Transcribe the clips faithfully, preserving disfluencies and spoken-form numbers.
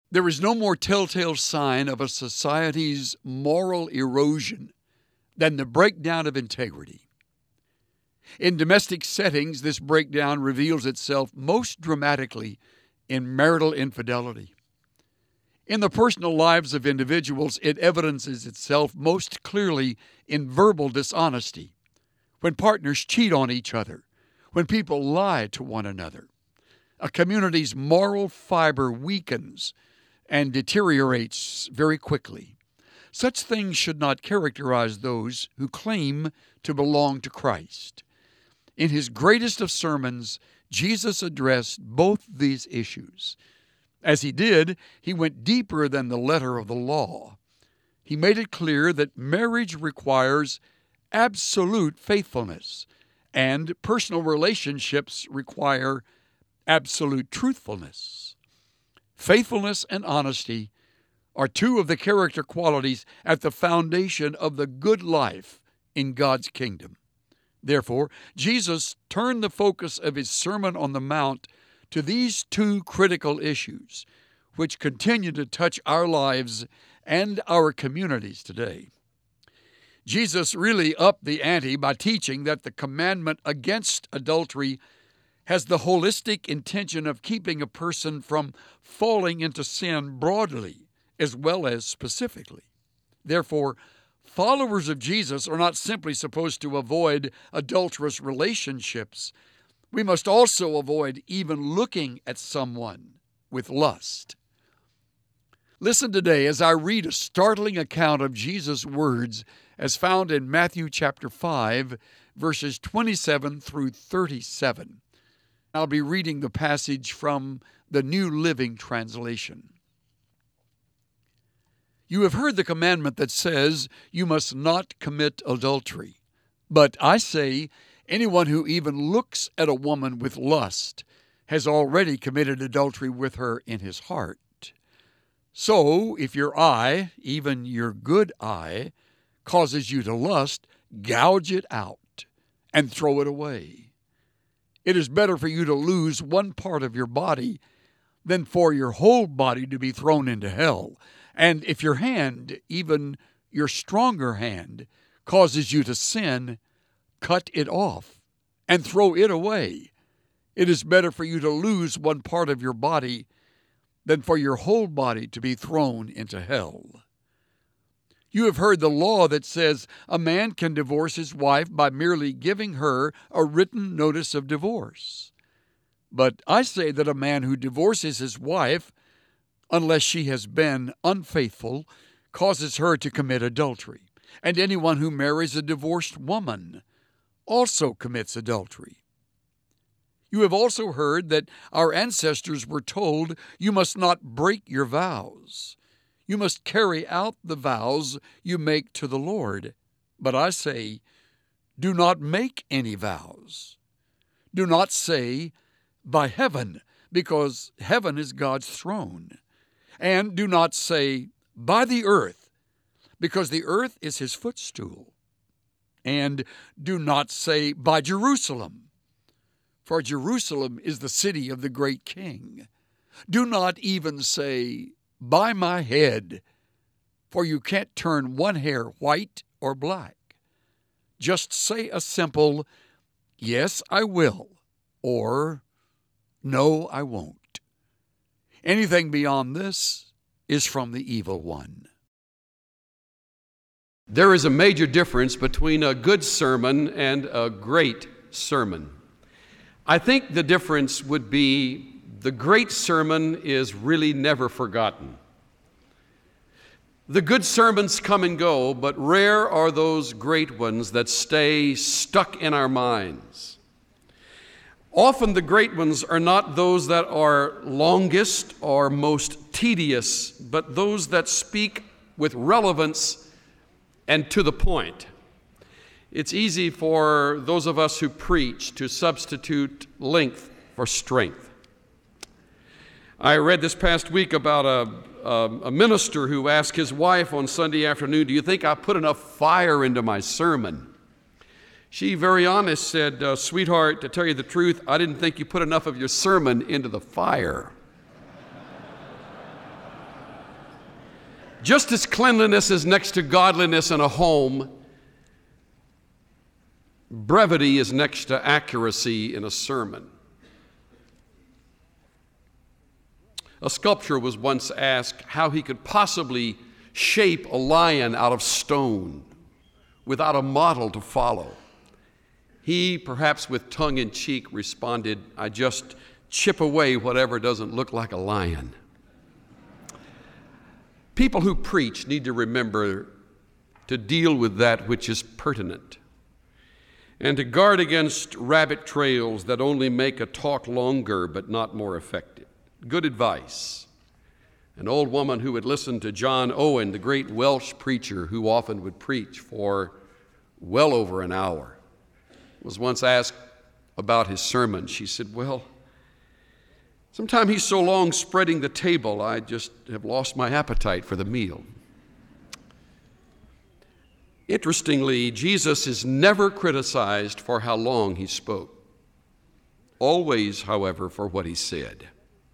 There is no more telltale sign of a society's moral erosion than the breakdown of integrity. In domestic settings, this breakdown reveals itself most dramatically in marital infidelity. In the personal lives of individuals, it evidences itself most clearly in verbal dishonesty, when partners cheat on each other, when people lie to one another. A community's moral fiber weakens and deteriorates very quickly. Such things should not characterize those who claim to belong to Christ. In his greatest of sermons, Jesus addressed both these issues. As he did, he went deeper than the letter of the law. He made it clear that marriage requires absolute faithfulness, and personal relationships require absolute truthfulness. Faithfulness and honesty are two of the character qualities at the foundation of the good life in God's kingdom. Therefore, Jesus turned the focus of his Sermon on the Mount to these two critical issues, which continue to touch our lives and our communities today. Jesus really upped the ante by teaching that the commandment against adultery has the holistic intention of keeping a person from falling into sin broadly as well as specifically. Therefore, followers of Jesus are not simply supposed to avoid adulterous relationships. We must also avoid even looking at someone with lust. Listen today as I read a startling account of Jesus' words as found in Matthew chapter five, verses twenty-seven through thirty-seven. I'll be reading the passage from the New Living Translation. You have heard the commandment that says, you must not commit adultery. But I say, anyone who even looks at a woman with lust has already committed adultery with her in his heart. So, if your eye, even your good eye, causes you to lust, gouge it out and throw it away. It is better for you to lose one part of your body than for your whole body to be thrown into hell. And if your hand, even your stronger hand, causes you to sin, cut it off and throw it away. It is better for you to lose one part of your body than for your whole body to be thrown into hell. You have heard the law that says a man can divorce his wife by merely giving her a written notice of divorce. But I say that a man who divorces his wife, unless she has been unfaithful, causes her to commit adultery. And anyone who marries a divorced woman also commits adultery. You have also heard that our ancestors were told, you must not break your vows. You must carry out the vows you make to the Lord. But I say, do not make any vows. Do not say, by heaven, because heaven is God's throne. And do not say, by the earth, because the earth is his footstool. And do not say, by Jerusalem, for Jerusalem is the city of the great king. Do not even say, by my head, for you can't turn one hair white or black. Just say a simple, yes, I will, or no, I won't. Anything beyond this is from the evil one. There is a major difference between a good sermon and a great sermon. I think the difference would be the great sermon is really never forgotten. The good sermons come and go, but rare are those great ones that stay stuck in our minds. Often the great ones are not those that are longest or most tedious, but those that speak with relevance and to the point. It's easy for those of us who preach to substitute length for strength. I read this past week about a, a, a minister who asked his wife on Sunday afternoon, do you think I put enough fire into my sermon? She, very honest, said, uh, sweetheart, to tell you the truth, I didn't think you put enough of your sermon into the fire. Just as cleanliness is next to godliness in a home, brevity is next to accuracy in a sermon. A sculptor was once asked how he could possibly shape a lion out of stone without a model to follow. He, perhaps with tongue in cheek, responded, "I just chip away whatever doesn't look like a lion." People who preach need to remember to deal with that which is pertinent and to guard against rabbit trails that only make a talk longer but not more effective. Good advice. An old woman who had listened to John Owen, the great Welsh preacher who often would preach for well over an hour, was once asked about his sermon. She said, "Well, sometimes he's so long spreading the table, I just have lost my appetite for the meal." Interestingly, Jesus is never criticized for how long he spoke. Always, however, for what he said.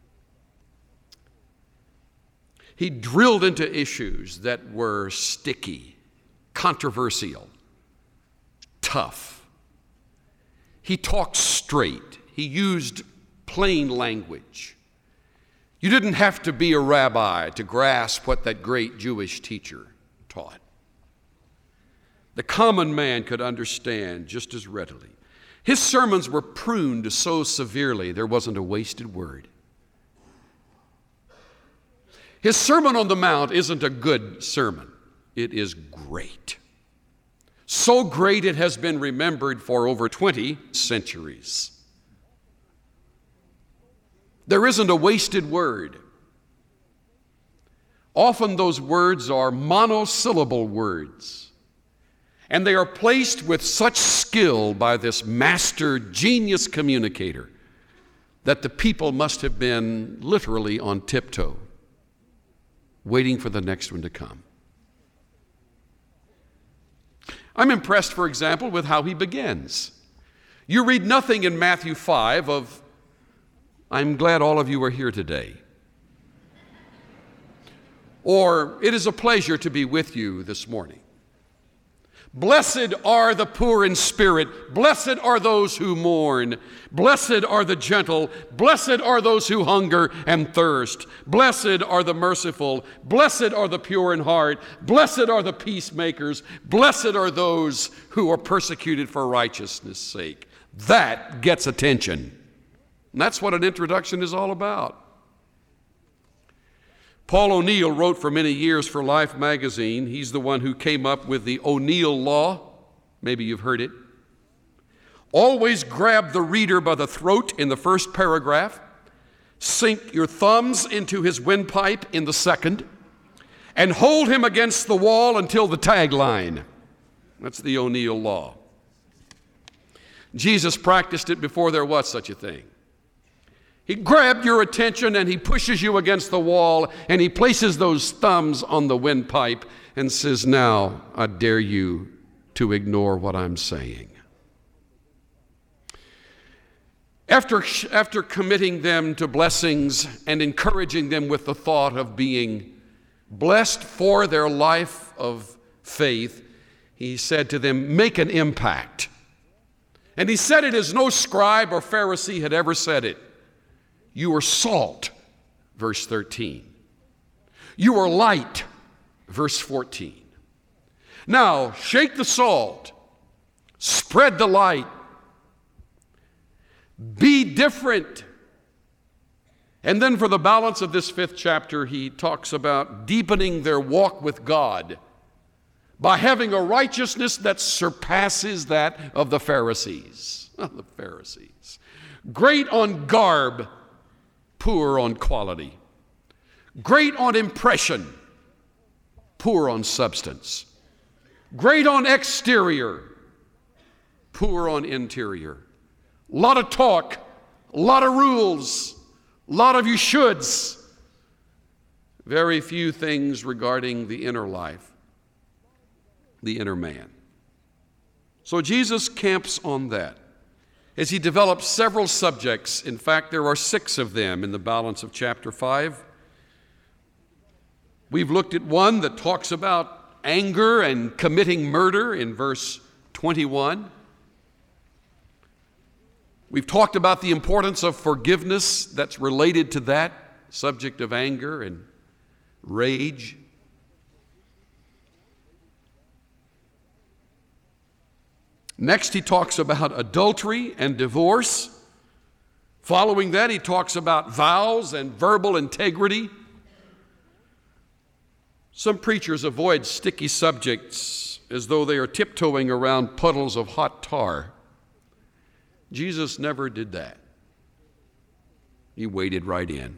He drilled into issues that were sticky, controversial, tough. He talked straight. He used plain language. You didn't have to be a rabbi to grasp what that great Jewish teacher taught. The common man could understand just as readily. His sermons were pruned so severely there wasn't a wasted word. His Sermon on the Mount isn't a good sermon. It is great. So great it has been remembered for over twenty centuries. There isn't a wasted word. Often those words are monosyllable words, and they are placed with such skill by this master genius communicator that the people must have been literally on tiptoe, waiting for the next one to come. I'm impressed, for example, with how he begins. You read nothing in Matthew five of, "I'm glad all of you are here today," or "It is a pleasure to be with you this morning." Blessed are the poor in spirit. Blessed are those who mourn. Blessed are the gentle. Blessed are those who hunger and thirst. Blessed are the merciful. Blessed are the pure in heart. Blessed are the peacemakers. Blessed are those who are persecuted for righteousness' sake. That gets attention. And that's what an introduction is all about. Paul O'Neill wrote for many years for Life magazine. He's the one who came up with the O'Neill Law. Maybe you've heard it. Always grab the reader by the throat in the first paragraph. Sink your thumbs into his windpipe in the second. And hold him against the wall until the tagline. That's the O'Neill Law. Jesus practiced it before there was such a thing. He grabbed your attention and he pushes you against the wall and he places those thumbs on the windpipe and says, "Now I dare you to ignore what I'm saying." After, after committing them to blessings and encouraging them with the thought of being blessed for their life of faith, he said to them, "Make an impact." And he said it as no scribe or Pharisee had ever said it. You are salt, verse thirteen. You are light, verse fourteen. Now, shake the salt, spread the light, be different. And then for the balance of this fifth chapter, he talks about deepening their walk with God by having a righteousness that surpasses that of the Pharisees. The Pharisees. Great on garb, poor on quality. Great on impression, poor on substance. Great on exterior, poor on interior. A lot of talk, a lot of rules, a lot of you shoulds. Very few things regarding the inner life, the inner man. So Jesus camps on that as he develops several subjects. In fact, there are six of them in the balance of chapter five. We've looked at one that talks about anger and committing murder in verse twenty-one. We've talked about the importance of forgiveness that's related to that subject of anger and rage. Next, he talks about adultery and divorce. Following that, he talks about vows and verbal integrity. Some preachers avoid sticky subjects as though they are tiptoeing around puddles of hot tar. Jesus never did that. He waded right in.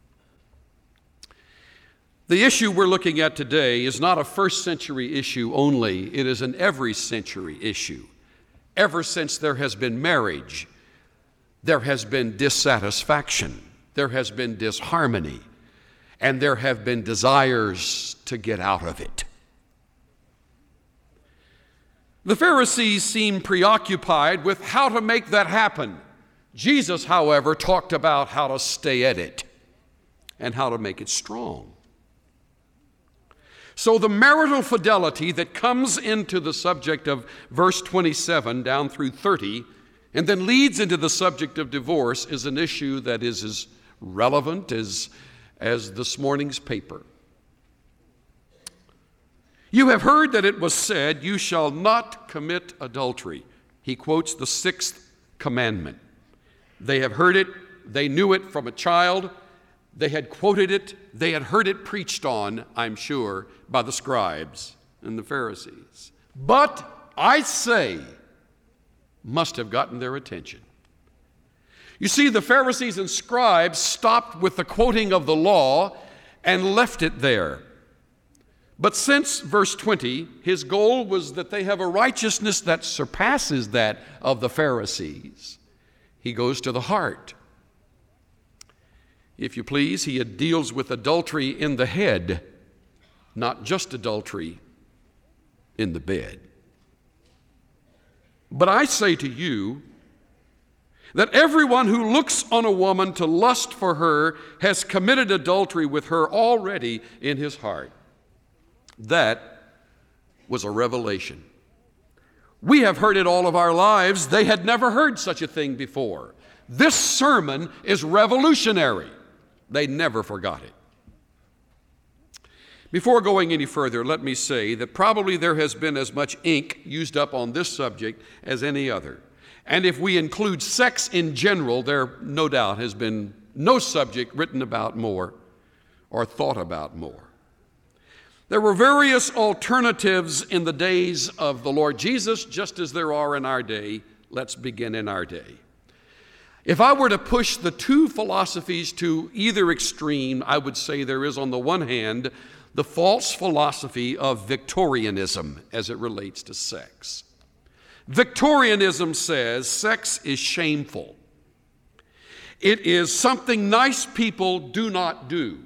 The issue we're looking at today is not a first century issue only. It is an every century issue. Ever since there has been marriage, there has been dissatisfaction, there has been disharmony, and there have been desires to get out of it. The Pharisees seemed preoccupied with how to make that happen. Jesus, however, talked about how to stay at it and how to make it strong. So the marital fidelity that comes into the subject of verse twenty-seven down through thirty and then leads into the subject of divorce is an issue that is as relevant as, as this morning's paper. You have heard that it was said, "You shall not commit adultery." He quotes the sixth commandment. They have heard it, they knew it from a child, they had quoted it, they had heard it preached on, I'm sure, by the scribes and the Pharisees. But I say, must have gotten their attention. You see, the Pharisees and scribes stopped with the quoting of the law and left it there. But since verse twenty, his goal was that they have a righteousness that surpasses that of the Pharisees. He goes to the heart. If you please, he deals with adultery in the head, not just adultery in the bed. But I say to you that everyone who looks on a woman to lust for her has committed adultery with her already in his heart. That was a revelation. We have heard it all of our lives. They had never heard such a thing before. This sermon is revolutionary. They never forgot it. Before going any further, let me say that probably there has been as much ink used up on this subject as any other. And if we include sex in general, there no doubt has been no subject written about more or thought about more. There were various alternatives in the days of the Lord Jesus, just as there are in our day. Let's begin in our day. If I were to push the two philosophies to either extreme, I would say there is, on the one hand, the false philosophy of Victorianism as it relates to sex. Victorianism says sex is shameful. It is something nice people do not do.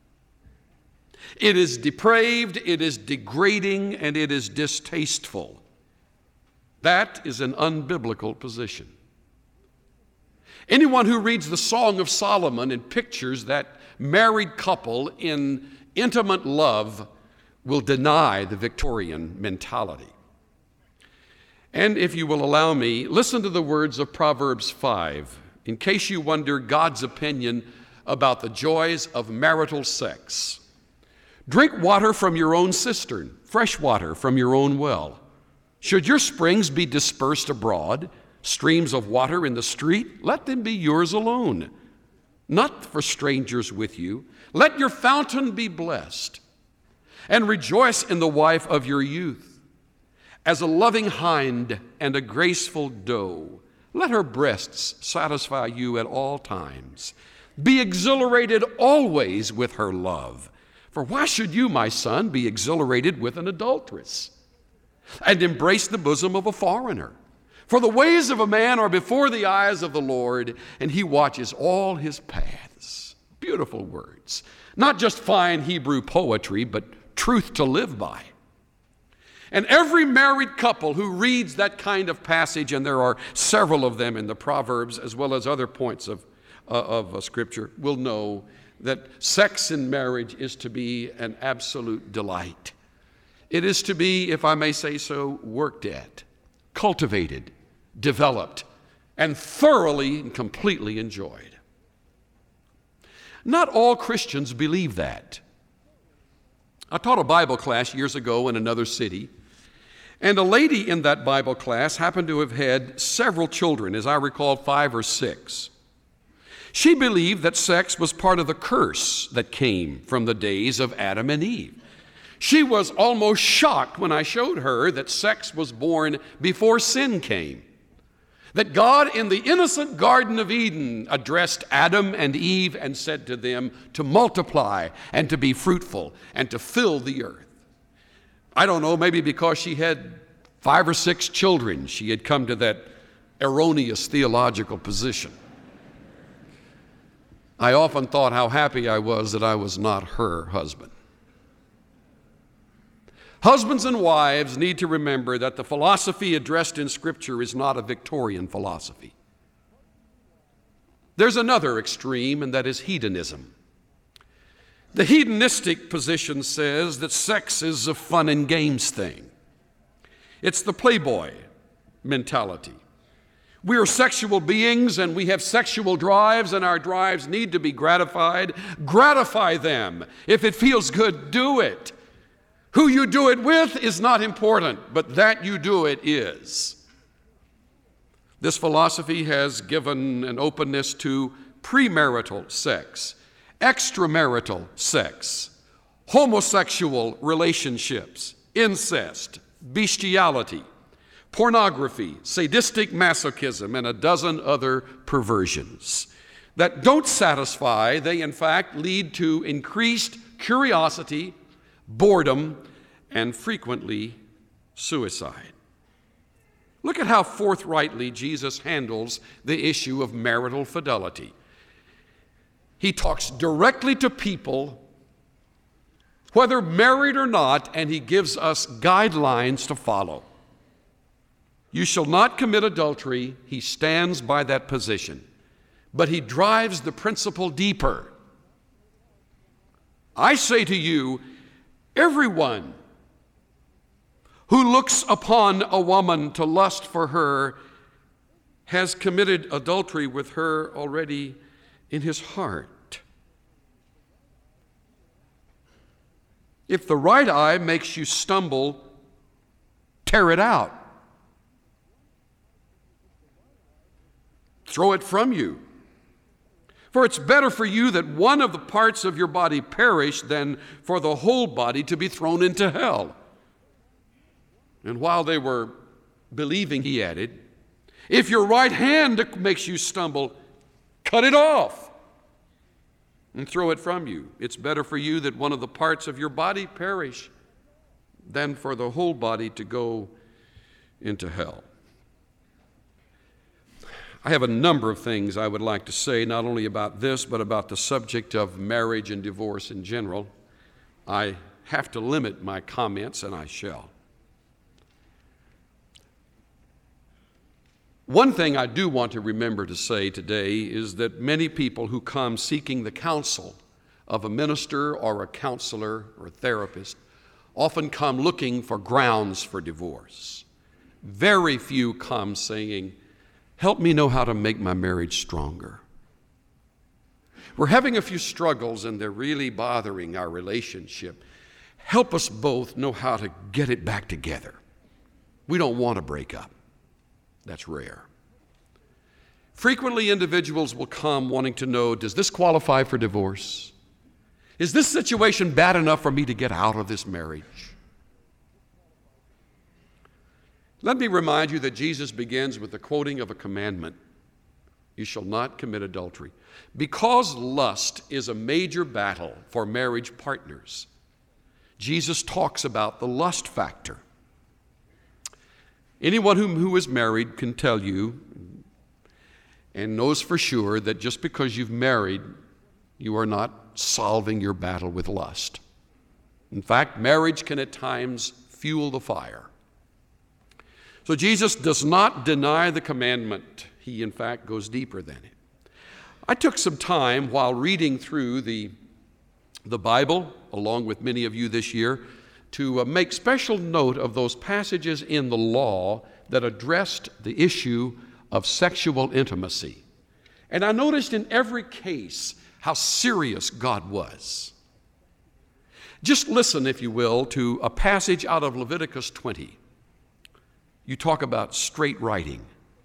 It is depraved, it is degrading, and it is distasteful. That is an unbiblical position. Anyone who reads the Song of Solomon and pictures that married couple in intimate love will deny the Victorian mentality. And if you will allow me, listen to the words of Proverbs five, in case you wonder God's opinion about the joys of marital sex. Drink water from your own cistern, fresh water from your own well. Should your springs be dispersed abroad, streams of water in the street, let them be yours alone, not for strangers with you. Let your fountain be blessed, and rejoice in the wife of your youth. As a loving hind and a graceful doe, let her breasts satisfy you at all times. Be exhilarated always with her love. For why should you, my son, be exhilarated with an adulteress and embrace the bosom of a foreigner? For the ways of a man are before the eyes of the Lord, and he watches all his paths. Beautiful words. Not just fine Hebrew poetry, but truth to live by. And every married couple who reads that kind of passage, and there are several of them in the Proverbs as well as other points of, uh, of uh, Scripture, will know that sex in marriage is to be an absolute delight. It is to be, if I may say so, worked at, cultivated, developed, and thoroughly and completely enjoyed. Not all Christians believe that. I taught a Bible class years ago in another city, and a lady in that Bible class happened to have had several children, as I recall, five or six. She believed that sex was part of the curse that came from the days of Adam and Eve. She was almost shocked when I showed her that sex was born before sin came. That God in the innocent Garden of Eden addressed Adam and Eve and said to them to multiply and to be fruitful and to fill the earth. I don't know, maybe because she had five or six children, she had come to that erroneous theological position. I often thought how happy I was that I was not her husband. Husbands and wives need to remember that the philosophy addressed in Scripture is not a Victorian philosophy. There's another extreme, and that is hedonism. The hedonistic position says that sex is a fun and games thing. It's the playboy mentality. We are sexual beings and we have sexual drives, and our drives need to be gratified. Gratify them. If it feels good, do it. Who you do it with is not important, but that you do it is. This philosophy has given an openness to premarital sex, extramarital sex, homosexual relationships, incest, bestiality, pornography, sadistic masochism, and a dozen other perversions that don't satisfy. They, in fact, lead to increased curiosity, boredom, and frequently suicide. Look at how forthrightly Jesus handles the issue of marital fidelity. He talks directly to people, whether married or not, and he gives us guidelines to follow. You shall not commit adultery. He stands by that position, but he drives the principle deeper. I say to you, everyone who looks upon a woman to lust for her has committed adultery with her already in his heart. If the right eye makes you stumble, tear it out. Throw it from you. For it's better for you that one of the parts of your body perish than for the whole body to be thrown into hell. And while they were believing, he added, if your right hand makes you stumble, cut it off and throw it from you. It's better for you that one of the parts of your body perish than for the whole body to go into hell. I have a number of things I would like to say, not only about this, but about the subject of marriage and divorce in general. I have to limit my comments, and I shall. One thing I do want to remember to say today is that many people who come seeking the counsel of a minister or a counselor or a therapist often come looking for grounds for divorce. Very few come saying, help me know how to make my marriage stronger. We're having a few struggles and they're really bothering our relationship. Help us both know how to get it back together. We don't want to break up. That's rare. Frequently, individuals will come wanting to know, does this qualify for divorce? Is this situation bad enough for me to get out of this marriage? Let me remind you that Jesus begins with the quoting of a commandment. You shall not commit adultery. Because lust is a major battle for marriage partners, Jesus talks about the lust factor. Anyone who, who is married can tell you and knows for sure that just because you've married, you are not solving your battle with lust. In fact, marriage can at times fuel the fire. So Jesus does not deny the commandment. He, in fact, goes deeper than it. I took some time while reading through the, the Bible, along with many of you this year, to uh, make special note of those passages in the law that addressed the issue of sexual intimacy. And I noticed in every case how serious God was. Just listen, if you will, to a passage out of Leviticus twenty. You talk about straight writing.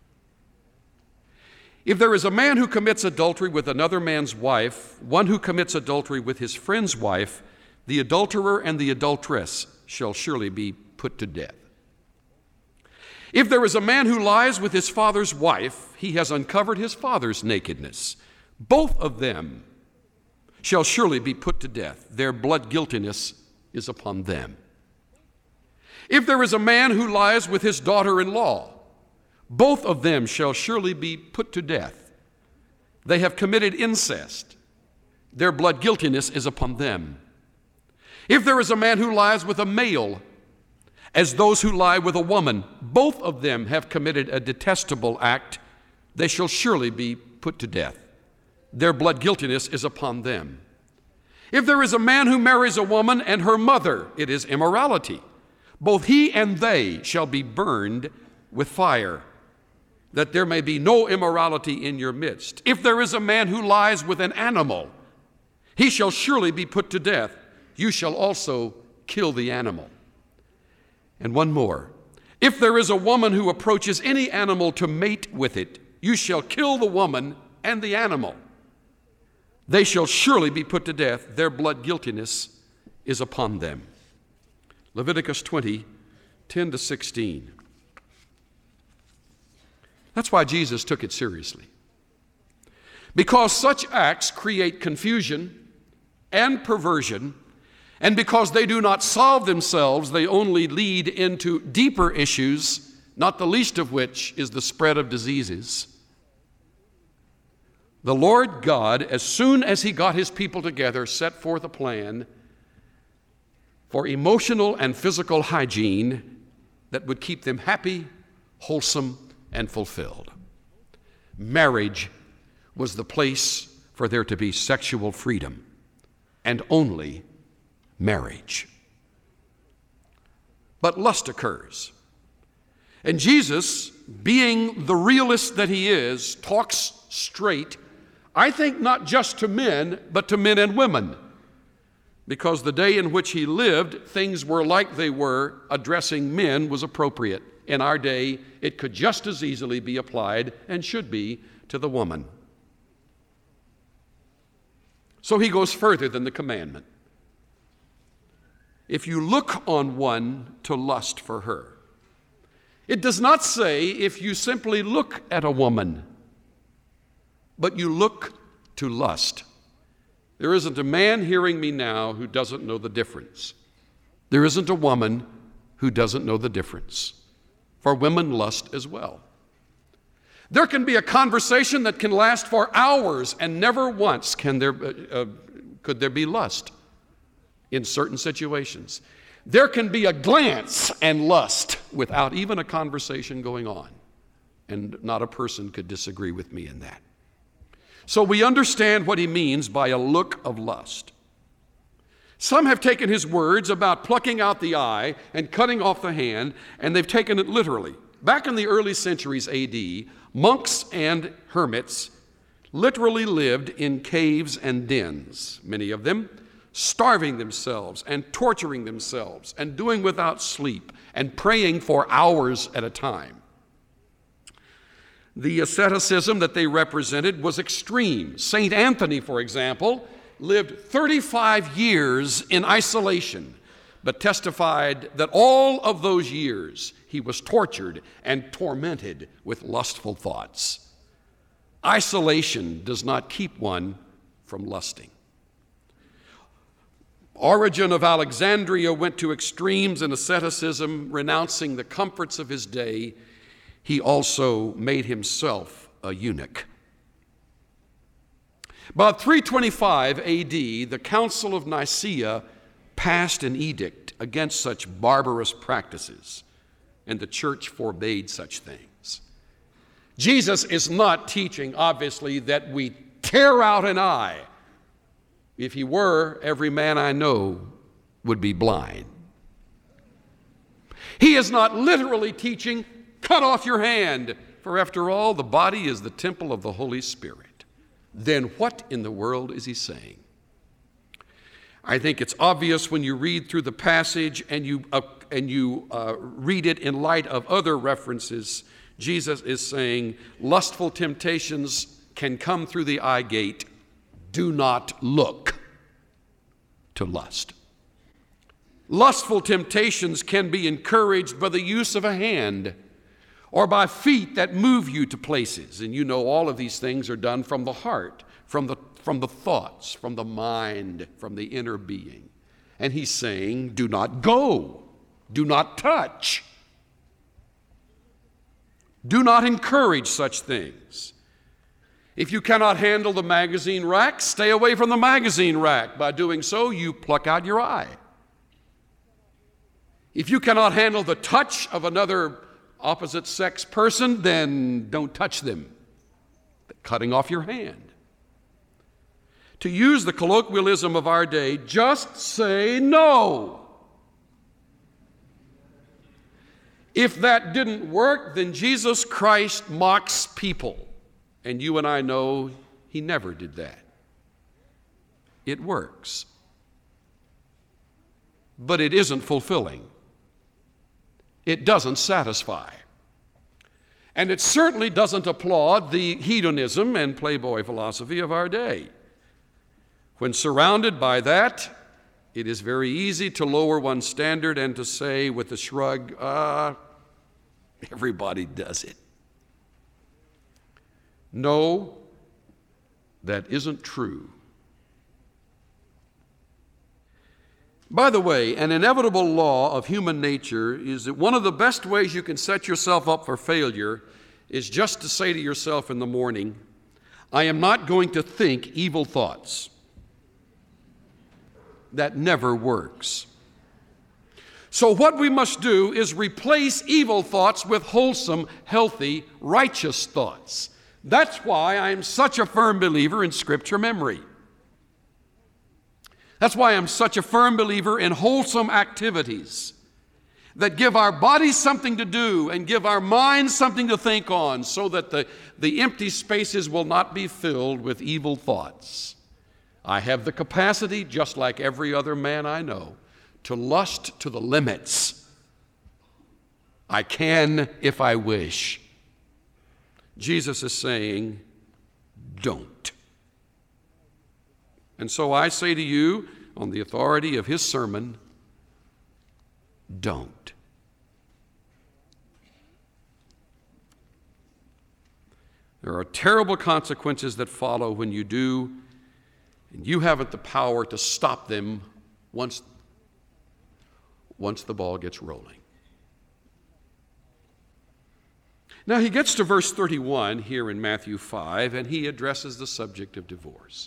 If there is a man who commits adultery with another man's wife, one who commits adultery with his friend's wife, the adulterer and the adulteress shall surely be put to death. If there is a man who lies with his father's wife, he has uncovered his father's nakedness. Both of them shall surely be put to death. Their blood guiltiness is upon them. If there is a man who lies with his daughter-in-law, both of them shall surely be put to death. They have committed incest. Their blood guiltiness is upon them. If there is a man who lies with a male, as those who lie with a woman, both of them have committed a detestable act. They shall surely be put to death. Their blood guiltiness is upon them. If there is a man who marries a woman and her mother, it is immorality. Both he and they shall be burned with fire, that there may be no immorality in your midst. If there is a man who lies with an animal, he shall surely be put to death. You shall also kill the animal. And one more. If there is a woman who approaches any animal to mate with it, you shall kill the woman and the animal. They shall surely be put to death. Their blood guiltiness is upon them. Leviticus twenty, ten to sixteen. That's why Jesus took it seriously. Because such acts create confusion and perversion, and because they do not solve themselves, they only lead into deeper issues, not the least of which is the spread of diseases. The Lord God, as soon as he got his people together, set forth a plan for emotional and physical hygiene that would keep them happy, wholesome, and fulfilled. Marriage was the place for there to be sexual freedom, and only marriage. But lust occurs. And Jesus, being the realist that he is, talks straight, I think not just to men, but to men and women. Because the day in which he lived, things were like they were. Addressing men was appropriate. In our day, it could just as easily be applied, and should be, to the woman. So he goes further than the commandment. If you look on one to lust for her. It does not say if you simply look at a woman, but you look to lust. There isn't a man hearing me now who doesn't know the difference. There isn't a woman who doesn't know the difference. For women lust as well. There can be a conversation that can last for hours, and never once can there, uh, uh, could there be lust in certain situations. There can be a glance and lust without even a conversation going on, and not a person could disagree with me in that. So we understand what he means by a look of lust. Some have taken his words about plucking out the eye and cutting off the hand, and they've taken it literally. Back in the early centuries A D, monks and hermits literally lived in caves and dens, many of them, starving themselves and torturing themselves and doing without sleep and praying for hours at a time. The asceticism that they represented was extreme. Saint Anthony, for example, lived thirty-five years in isolation, but testified that all of those years he was tortured and tormented with lustful thoughts. Isolation does not keep one from lusting. Origen of Alexandria went to extremes in asceticism, renouncing the comforts of his day. He also made himself a eunuch. About three twenty-five A D, the Council of Nicaea passed an edict against such barbarous practices, and the church forbade such things. Jesus is not teaching, obviously, that we tear out an eye. If he were, every man I know would be blind. He is not literally teaching, cut off your hand, for after all, the body is the temple of the Holy Spirit. Then what in the world is he saying? I think it's obvious when you read through the passage and you, uh, and you uh, read it in light of other references. Jesus is saying lustful temptations can come through the eye gate. Do not look to lust. Lustful temptations can be encouraged by the use of a hand or by feet that move you to places. And you know all of these things are done from the heart, from the, from the thoughts, from the mind, from the inner being. And he's saying, do not go, do not touch, do not encourage such things. If you cannot handle the magazine rack, stay away from the magazine rack. By doing so, you pluck out your eye. If you cannot handle the touch of another opposite sex person, then don't touch them, cutting off your hand. To use the colloquialism of our day, just say no. If that didn't work, then Jesus Christ mocks people. And you and I know he never did that. It works. But it isn't fulfilling. It doesn't satisfy. And it certainly doesn't applaud the hedonism and playboy philosophy of our day. When surrounded by that, it is very easy to lower one's standard and to say with a shrug, ah, everybody does it. No, that isn't true. By the way, an inevitable law of human nature is that one of the best ways you can set yourself up for failure is just to say to yourself in the morning, I am not going to think evil thoughts. That never works. So what we must do is replace evil thoughts with wholesome, healthy, righteous thoughts. That's why I'm such a firm believer in scripture memory. That's why I'm such a firm believer in wholesome activities that give our bodies something to do and give our minds something to think on so that the, the empty spaces will not be filled with evil thoughts. I have the capacity, just like every other man I know, to lust to the limits. I can if I wish. Jesus is saying, don't. And so I say to you, on the authority of his sermon, don't. There are terrible consequences that follow when you do, and you haven't the power to stop them once, once the ball gets rolling. Now he gets to verse thirty-one here in Matthew five, and he addresses the subject of divorce.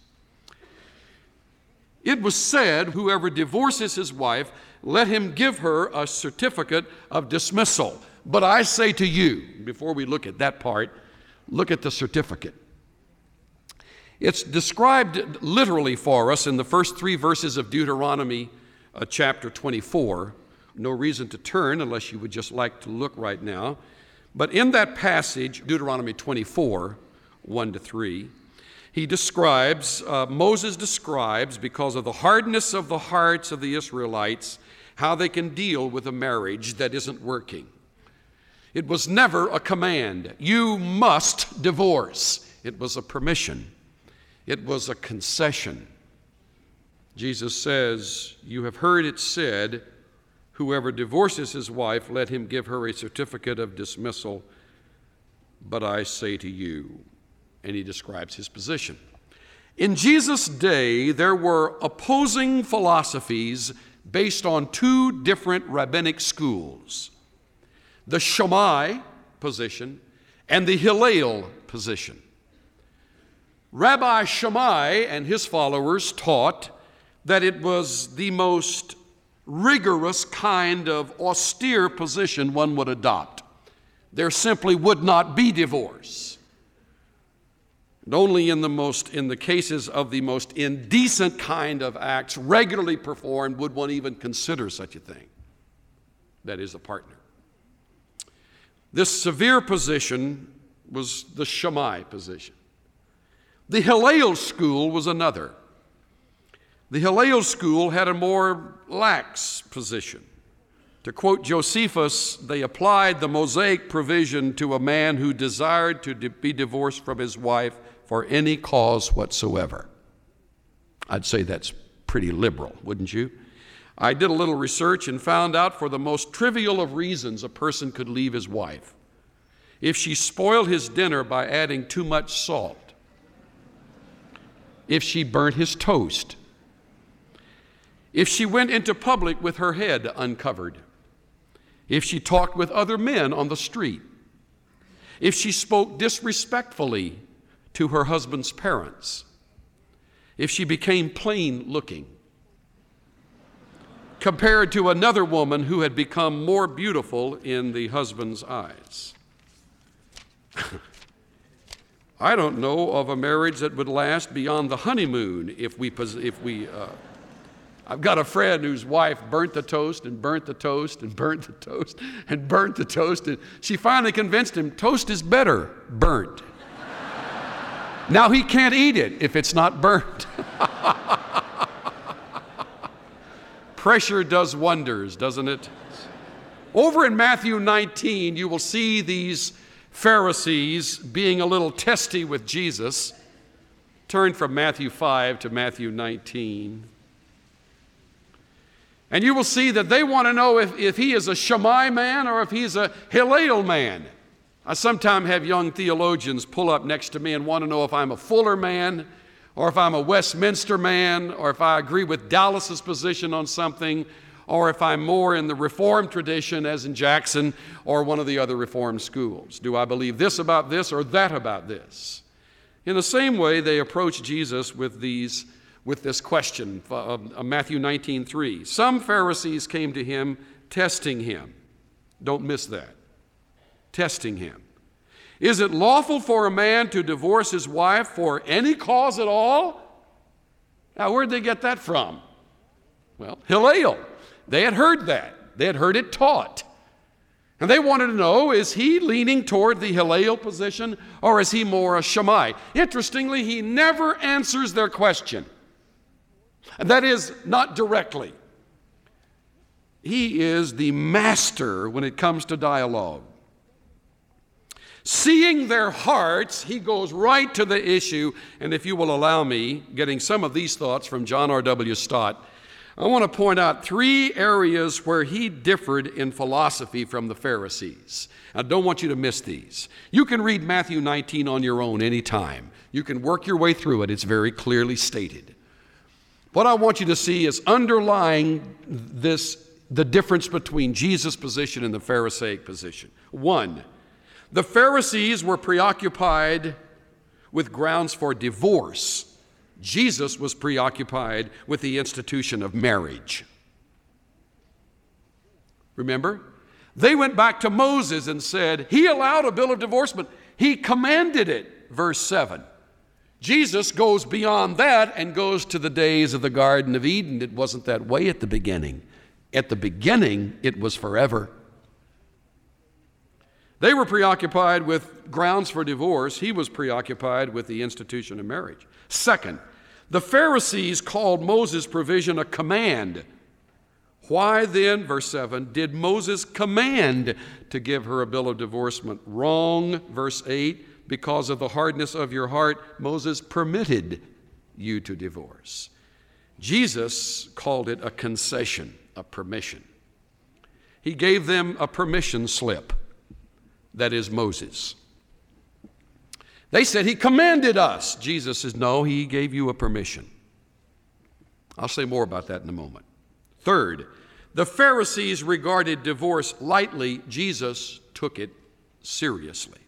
It was said, whoever divorces his wife, let him give her a certificate of dismissal. But I say to you, before we look at that part, look at the certificate. It's described literally for us in the first three verses of Deuteronomy uh, chapter twenty-four. No reason to turn unless you would just like to look right now. But in that passage, Deuteronomy twenty-four, one to three, he describes, uh, Moses describes, because of the hardness of the hearts of the Israelites, how they can deal with a marriage that isn't working. It was never a command. You must divorce. It was a permission. It was a concession. Jesus says, you have heard it said, whoever divorces his wife, let him give her a certificate of dismissal. But I say to you, and he describes his position. In Jesus' day, there were opposing philosophies based on two different rabbinic schools, the Shammai position and the Hillel position. Rabbi Shammai and his followers taught that it was the most rigorous kind of austere position one would adopt. There simply would not be divorce. And only in the most in the cases of the most indecent kind of acts regularly performed would one even consider such a thing. That is, a partner. This severe position was the Shammai position. The Hillel school was another. The Hillel school had a more lax position. To quote Josephus, they applied the Mosaic provision to a man who desired to be divorced from his wife for any cause whatsoever. I'd say that's pretty liberal, wouldn't you? I did a little research and found out for the most trivial of reasons a person could leave his wife. If she spoiled his dinner by adding too much salt, if she burnt his toast, if she went into public with her head uncovered, if she talked with other men on the street, if she spoke disrespectfully to her husband's parents, if she became plain looking, compared to another woman who had become more beautiful in the husband's eyes. I don't know of a marriage that would last beyond the honeymoon if we, if we uh, I've got a friend whose wife burnt the toast and burnt the toast and burnt the toast and burnt the toast, and she finally convinced him toast is better burnt. Now he can't eat it if it's not burnt. Pressure does wonders, doesn't it? Over in Matthew nineteen, you will see these Pharisees being a little testy with Jesus. Turn from Matthew five to Matthew nineteen. And you will see that they want to know if, if he is a Shammai man or if he's a Hillel man. I sometimes have young theologians pull up next to me and want to know if I'm a Fuller man or if I'm a Westminster man or if I agree with Dallas's position on something or if I'm more in the Reformed tradition as in Jackson or one of the other Reformed schools. Do I believe this about this or that about this? In the same way, they approach Jesus with these with this question, uh, Matthew nineteen three. Some Pharisees came to him testing him. Don't miss that. Testing him. Is it lawful for a man to divorce his wife for any cause at all? Now, where'd they get that from? Well, Hillel. They had heard that. They had heard it taught. And they wanted to know, is he leaning toward the Hillel position or is he more a Shammai? Interestingly, he never answers their question. And that is, not directly. He is the master when it comes to dialogue. Seeing their hearts, he goes right to the issue. And if you will allow me, getting some of these thoughts from John R W Stott, I want to point out three areas where he differed in philosophy from the Pharisees. I don't want you to miss these. You can read Matthew nineteen on your own anytime. You can work your way through it. It's very clearly stated. What I want you to see is underlying this, the difference between Jesus' position and the Pharisaic position. One, the Pharisees were preoccupied with grounds for divorce. Jesus was preoccupied with the institution of marriage. Remember? They went back to Moses and said, he allowed a bill of divorcement. He commanded it, verse seven. Jesus goes beyond that and goes to the days of the Garden of Eden. It wasn't that way at the beginning. At the beginning, it was forever. They were preoccupied with grounds for divorce. He was preoccupied with the institution of marriage. Second, the Pharisees called Moses' provision a command. Why then, verse seven, did Moses command to give her a bill of divorcement? Wrong, verse eight. Because of the hardness of your heart, Moses permitted you to divorce. Jesus called it a concession, a permission. He gave them a permission slip, that is Moses. They said he commanded us. Jesus says, no, he gave you a permission. I'll say more about that in a moment. Third, the Pharisees regarded divorce lightly. Jesus took it seriously.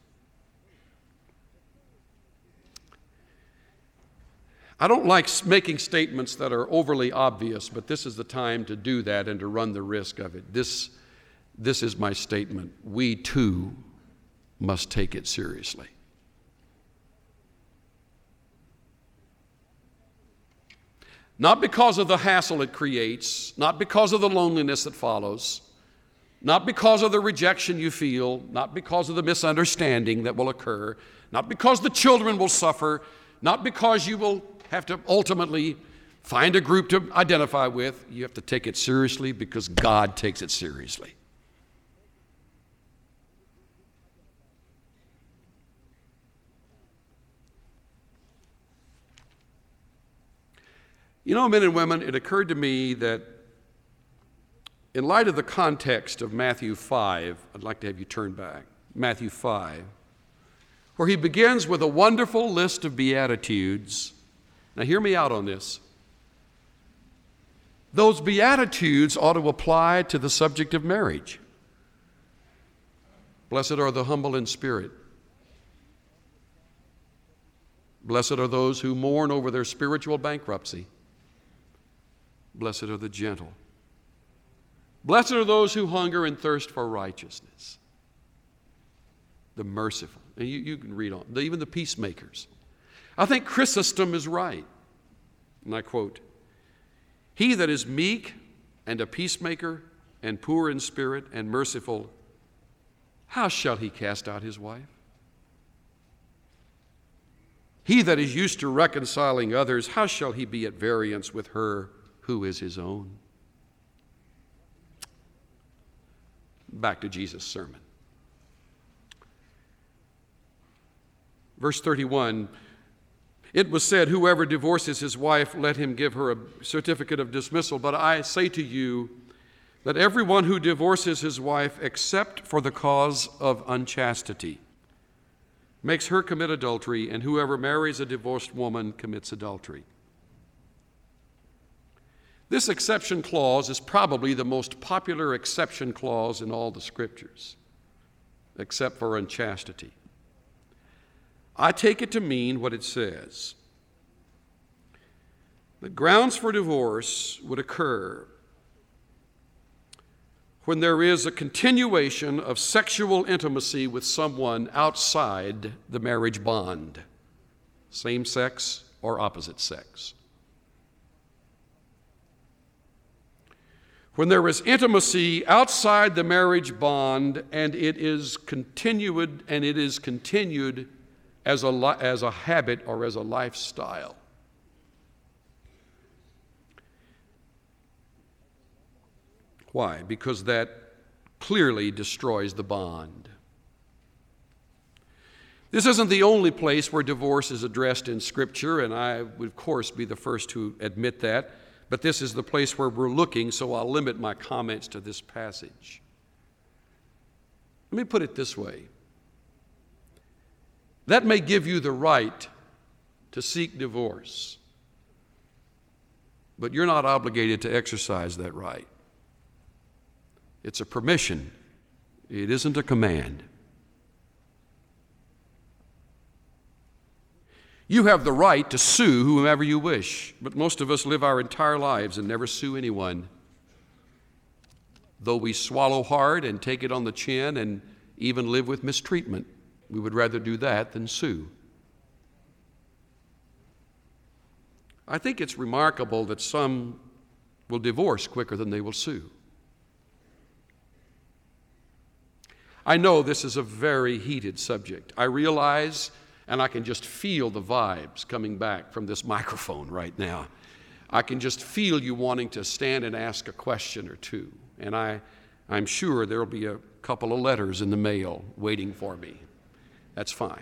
I don't like making statements that are overly obvious, but this is the time to do that and to run the risk of it. This, this is my statement. We too must take it seriously. Not because of the hassle it creates, not because of the loneliness that follows, not because of the rejection you feel, not because of the misunderstanding that will occur, not because the children will suffer, not because you will have to ultimately find a group to identify with. You have to take it seriously because God takes it seriously. You know, men and women, it occurred to me that in light of the context of Matthew five, I'd like to have you turn back, Matthew five, where he begins with a wonderful list of Beatitudes. Now hear me out on this. Those Beatitudes ought to apply to the subject of marriage. Blessed are the humble in spirit. Blessed are those who mourn over their spiritual bankruptcy. Blessed are the gentle. Blessed are those who hunger and thirst for righteousness. The merciful. And you, you can read on. Even the peacemakers. I think Chrysostom is right. And I quote, "He that is meek and a peacemaker and poor in spirit and merciful, how shall he cast out his wife? He that is used to reconciling others, how shall he be at variance with her who is his own?" Back to Jesus' sermon. Verse thirty-one, "It was said, whoever divorces his wife, let him give her a certificate of dismissal. But I say to you that everyone who divorces his wife except for the cause of unchastity makes her commit adultery, and whoever marries a divorced woman commits adultery." This exception clause is probably the most popular exception clause in all the scriptures, except for unchastity. I take it to mean what it says. The grounds for divorce would occur when there is a continuation of sexual intimacy with someone outside the marriage bond, same sex or opposite sex. When there is intimacy outside the marriage bond and it is continued and it is continued as a, as a habit or as a lifestyle. Why? Because that clearly destroys the bond. This isn't the only place where divorce is addressed in Scripture, and I would, of course, be the first to admit that, but this is the place where we're looking, so I'll limit my comments to this passage. Let me put it this way. That may give you the right to seek divorce, but you're not obligated to exercise that right. It's a permission. It isn't a command. You have the right to sue whomever you wish, but most of us live our entire lives and never sue anyone. Though we swallow hard and take it on the chin and even live with mistreatment, we would rather do that than sue. I think it's remarkable that some will divorce quicker than they will sue. I know this is a very heated subject. I realize, and I can just feel the vibes coming back from this microphone right now. I can just feel you wanting to stand and ask a question or two. And I, I'm sure there will be a couple of letters in the mail waiting for me. That's fine.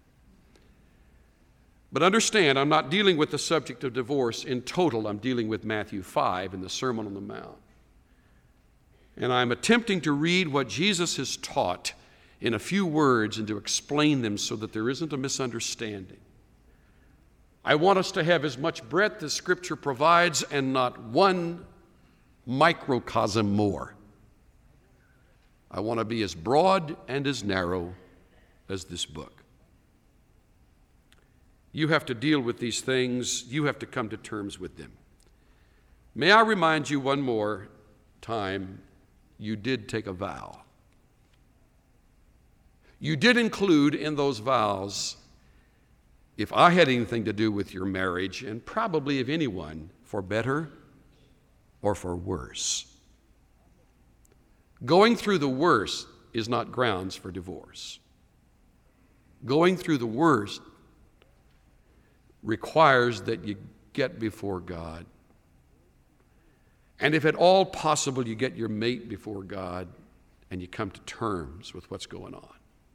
But understand, I'm not dealing with the subject of divorce in total. I'm dealing with Matthew five and the Sermon on the Mount. And I'm attempting to read what Jesus has taught in a few words and to explain them so that there isn't a misunderstanding. I want us to have as much breadth as Scripture provides and not one microcosm more. I want to be as broad and as narrow as this book. You have to deal with these things. You have to come to terms with them. May I remind you one more time, you did take a vow. You did include in those vows, if I had anything to do with your marriage, and probably if anyone, for better or for worse. Going through the worst is not grounds for divorce. Going through the worst requires that you get before God. And if at all possible, you get your mate before God and you come to terms with what's going on.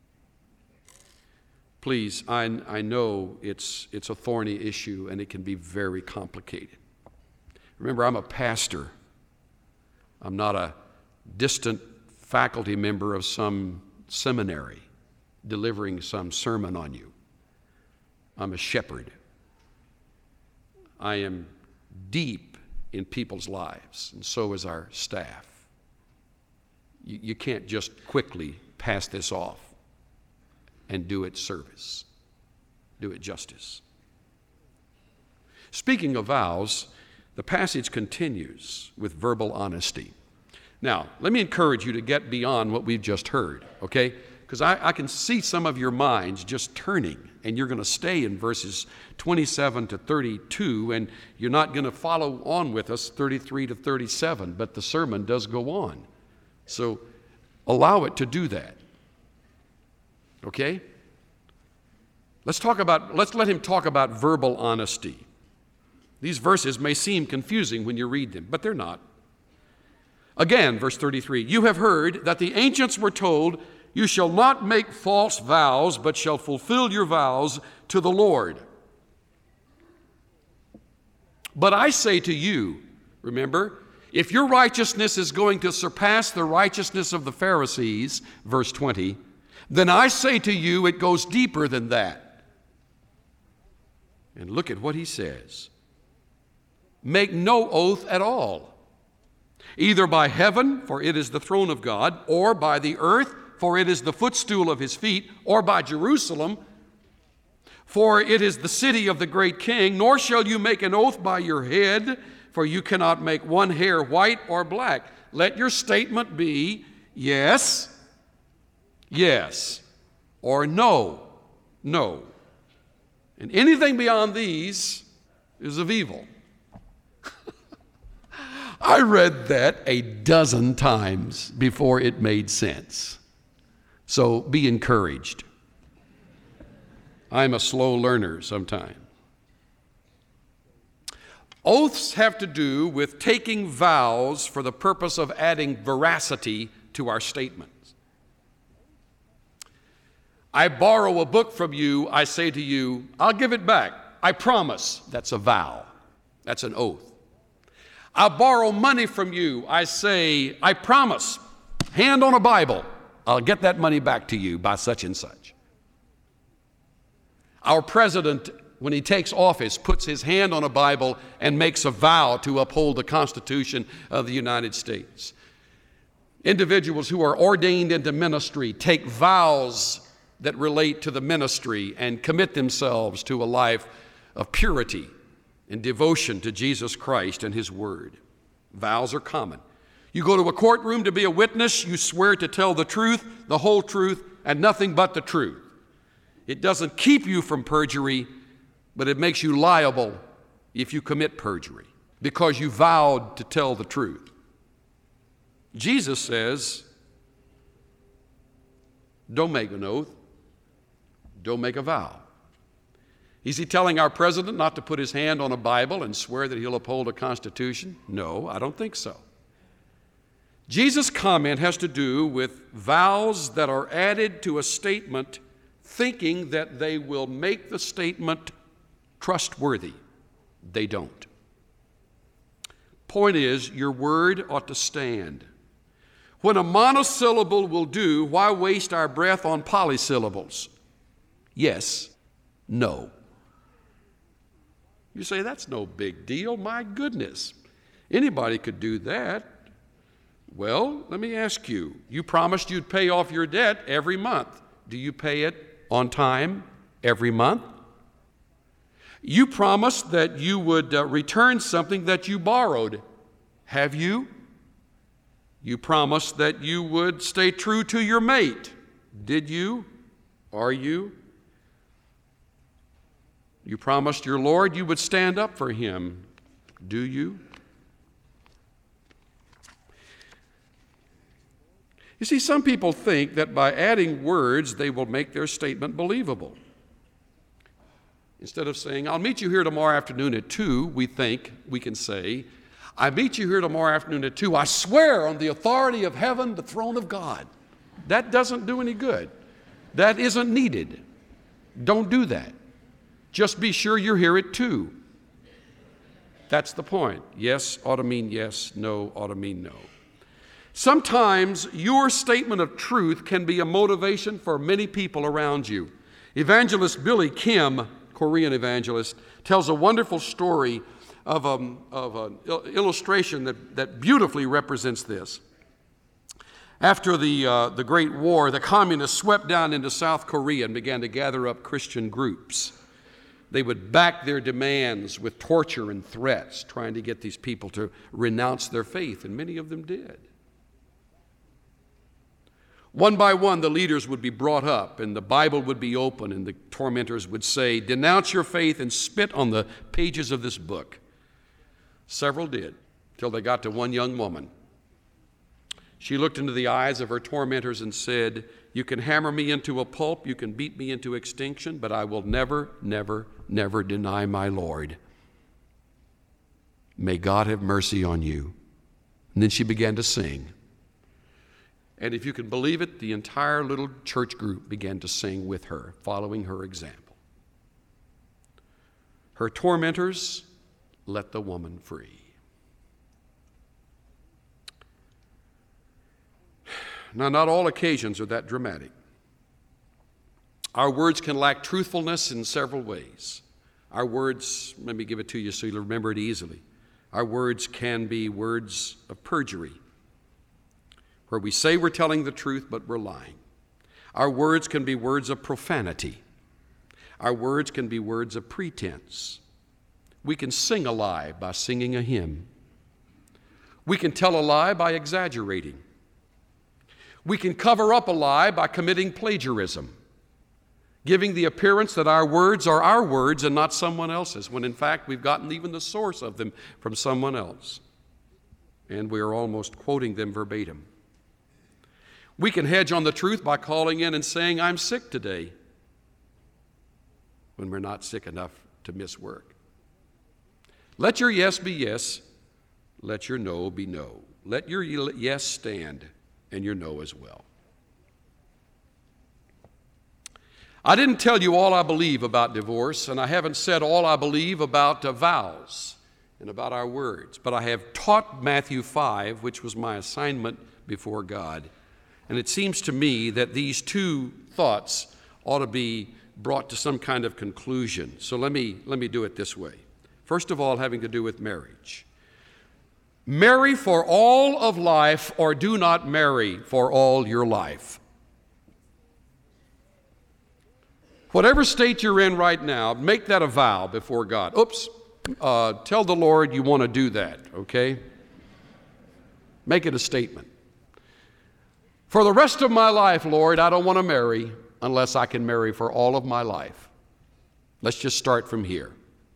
Please, I, I know it's, it's a thorny issue and it can be very complicated. Remember, I'm a pastor. I'm not a distant faculty member of some seminary delivering some sermon on you. I'm a shepherd. I am deep in people's lives, and so is our staff. You, you can't just quickly pass this off and do it service, do it justice. Speaking of vows, the passage continues with verbal honesty. Now, let me encourage you to get beyond what we've just heard, okay? Because I, I can see some of your minds just turning, and you're going to stay in verses twenty-seven to thirty-two, and you're not going to follow on with us thirty-three to thirty-seven, but the sermon does go on. So allow it to do that. Okay? Let's talk about, let's let him talk about verbal honesty. These verses may seem confusing when you read them, but they're not. Again, verse thirty-three, you have heard that the ancients were told, you shall not make false vows, but shall fulfill your vows to the Lord. But I say to you, remember, if your righteousness is going to surpass the righteousness of the Pharisees, verse twenty, then I say to you, it goes deeper than that. And look at what he says. Make no oath at all, either by heaven, for it is the throne of God, or by the earth, for it is the footstool of his feet, or by Jerusalem, for it is the city of the great king, nor shall you make an oath by your head, for you cannot make one hair white or black. Let your statement be yes, yes, or no, no. And anything beyond these is of evil. I read that a dozen times before it made sense. So be encouraged. I'm a slow learner sometimes. Oaths have to do with taking vows for the purpose of adding veracity to our statements. I borrow a book from you, I say to you, I'll give it back. I promise. That's a vow. That's an oath. I borrow money from you, I say, I promise. Hand on a Bible. I'll get that money back to you by such and such. Our president, when he takes office, puts his hand on a Bible and makes a vow to uphold the Constitution of the United States. Individuals who are ordained into ministry take vows that relate to the ministry and commit themselves to a life of purity and devotion to Jesus Christ and his word. Vows are common. You go to a courtroom to be a witness, you swear to tell the truth, the whole truth, and nothing but the truth. It doesn't keep you from perjury, but it makes you liable if you commit perjury because you vowed to tell the truth. Jesus says, don't make an oath, don't make a vow. Is he telling our president not to put his hand on a Bible and swear that he'll uphold a constitution? No, I don't think so. Jesus' comment has to do with vows that are added to a statement thinking that they will make the statement trustworthy. They don't. Point is, your word ought to stand. When a monosyllable will do, why waste our breath on polysyllables? Yes, no. You say, that's no big deal. My goodness, anybody could do that. Well, let me ask you, you promised you'd pay off your debt every month. Do you pay it on time every month? You promised that you would uh, return something that you borrowed. Have you? You promised that you would stay true to your mate. Did you? Are you? You promised your Lord you would stand up for him. Do you? You see, some people think that by adding words, they will make their statement believable. Instead of saying, I'll meet you here tomorrow afternoon at two, we think we can say, I meet you here tomorrow afternoon at two. I swear on the authority of heaven, the throne of God. That doesn't do any good. That isn't needed. Don't do that. Just be sure you're here at two. That's the point. Yes ought to mean yes, no ought to mean no. Sometimes your statement of truth can be a motivation for many people around you. Evangelist Billy Kim, Korean evangelist, tells a wonderful story of, a, of an illustration that, that beautifully represents this. After the, uh, the Great War, the communists swept down into South Korea and began to gather up Christian groups. They would back their demands with torture and threats, trying to get these people to renounce their faith, and many of them did. One by one, the leaders would be brought up, and the Bible would be open, and the tormentors would say, denounce your faith and spit on the pages of this book. Several did, till they got to one young woman. She looked into the eyes of her tormentors and said, you can hammer me into a pulp, you can beat me into extinction, but I will never, never, never deny my Lord. May God have mercy on you. And then she began to sing. And if you can believe it, the entire little church group began to sing with her, following her example. Her tormentors let the woman free. Now, not all occasions are that dramatic. Our words can lack truthfulness in several ways. Our words, let me give it to you so you'll remember it easily. Our words can be words of perjury, where we say we're telling the truth, but we're lying. Our words can be words of profanity. Our words can be words of pretense. We can sing a lie by singing a hymn. We can tell a lie by exaggerating. We can cover up a lie by committing plagiarism, giving the appearance that our words are our words and not someone else's, when in fact we've gotten even the source of them from someone else, and we are almost quoting them verbatim. We can hedge on the truth by calling in and saying, I'm sick today, when we're not sick enough to miss work. Let your yes be yes, let your no be no. Let your yes stand and your no as well. I didn't tell you all I believe about divorce, and I haven't said all I believe about uh, vows and about our words, but I have taught Matthew five, which was my assignment before God, and it seems to me that these two thoughts ought to be brought to some kind of conclusion. So let me, let me do it this way. First of all, having to do with marriage. Marry for all of life, or do not marry for all your life. Whatever state you're in right now, make that a vow before God. Oops, uh, tell the Lord you want to do that, okay? Make it a statement. For the rest of my life, Lord, I don't want to marry unless I can marry for all of my life. Let's just start from here.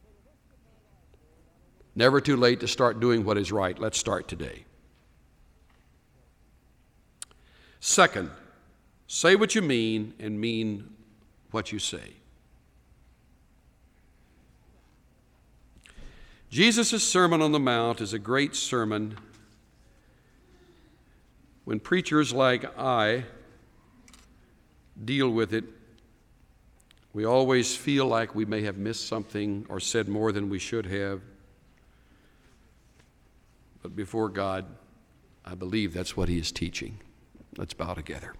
Never too late to start doing what is right. Let's start today. Second, say what you mean and mean what you say. Jesus' Sermon on the Mount is a great sermon. When preachers like I deal with it, we always feel like we may have missed something or said more than we should have. But before God, I believe that's what he is teaching. Let's bow together.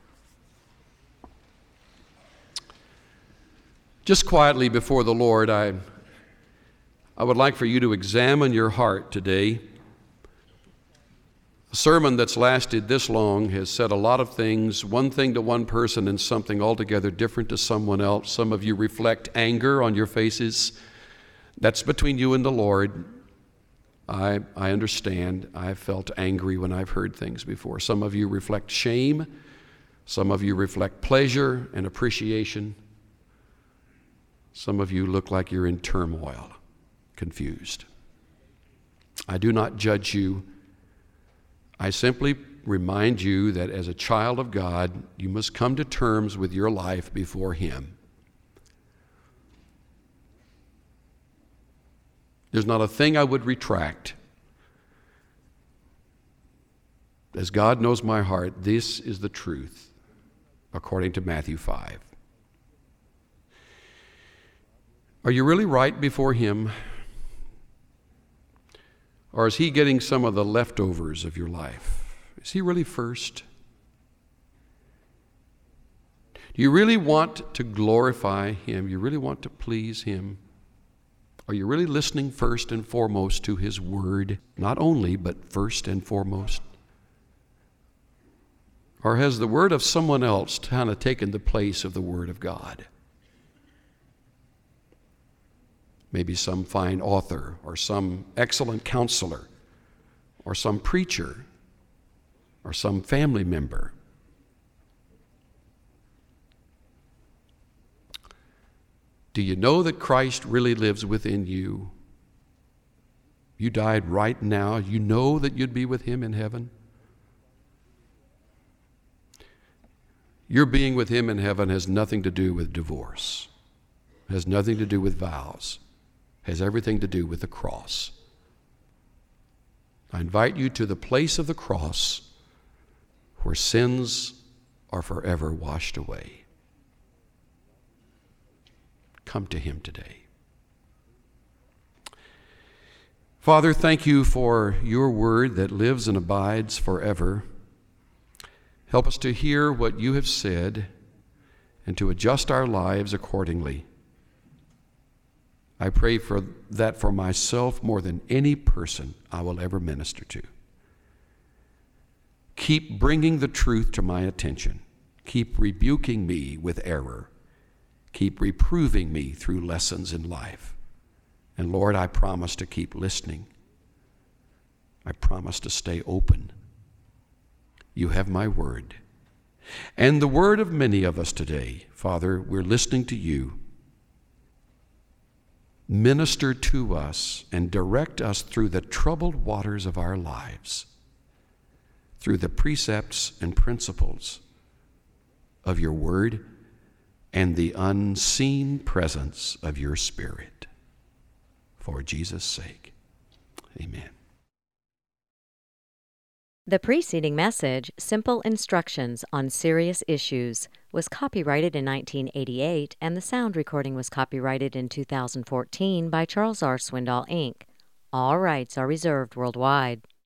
Just quietly before the Lord, I, I would like for you to examine your heart today. A sermon that's lasted this long has said a lot of things, one thing to one person and something altogether different to someone else. Some of you reflect anger on your faces. That's between you and the Lord. I, I understand. I've felt angry when I've heard things before. Some of you reflect shame. Some of you reflect pleasure and appreciation. Some of you look like you're in turmoil, confused. I do not judge you. I simply remind you that as a child of God, you must come to terms with your life before Him. There's not a thing I would retract. As God knows my heart, this is the truth, according to Matthew five. Are you really right before Him? Or is He getting some of the leftovers of your life? Is He really first? Do you really want to glorify Him? You really want to please Him? Are you really listening first and foremost to His Word? Not only, but first and foremost? Or has the word of someone else kind of taken the place of the Word of God? Maybe some fine author, or some excellent counselor, or some preacher, or some family member. Do you know that Christ really lives within you? You died right now. You know that you'd be with Him in heaven. Your being with Him in heaven has nothing to do with divorce, has nothing to do with vows, has everything to do with the cross. I invite you to the place of the cross where sins are forever washed away. Come to Him today. Father, thank you for your word that lives and abides forever. Help us to hear what you have said and to adjust our lives accordingly. I pray for that for myself more than any person I will ever minister to. Keep bringing the truth to my attention. Keep rebuking me with error. Keep reproving me through lessons in life. And Lord, I promise to keep listening. I promise to stay open. You have my word. And the word of many of us today. Father, we're listening to you. Minister to us and direct us through the troubled waters of our lives, through the precepts and principles of your word and the unseen presence of your Spirit. For Jesus' sake, amen. The preceding message, Simple Instructions on Serious Issues, was copyrighted in nineteen eighty-eight, and the sound recording was copyrighted in two thousand fourteen by Charles R. Swindoll, Incorporated. All rights are reserved worldwide.